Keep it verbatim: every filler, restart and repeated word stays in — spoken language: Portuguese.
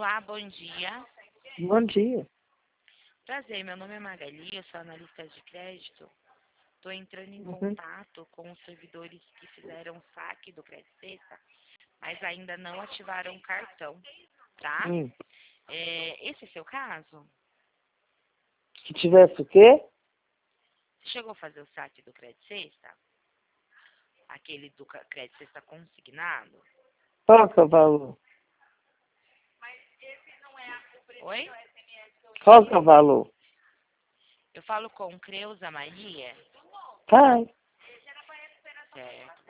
Olá, bom dia. Bom dia. Prazer, meu nome é Magali, eu sou analista de crédito. Estou entrando em Uhum. contato com os servidores que fizeram o saque do Crédito Sexta, mas ainda não ativaram o cartão, tá? Hum. É, esse é seu caso? Se tivesse o quê? Você chegou a fazer o saque do Crédito Sexta? Aquele do ca- Crédito Sexta consignado? Qual que é o valor? Oi? Qual que é o valor? Eu falo com Creuza Maria? Pai. Certo.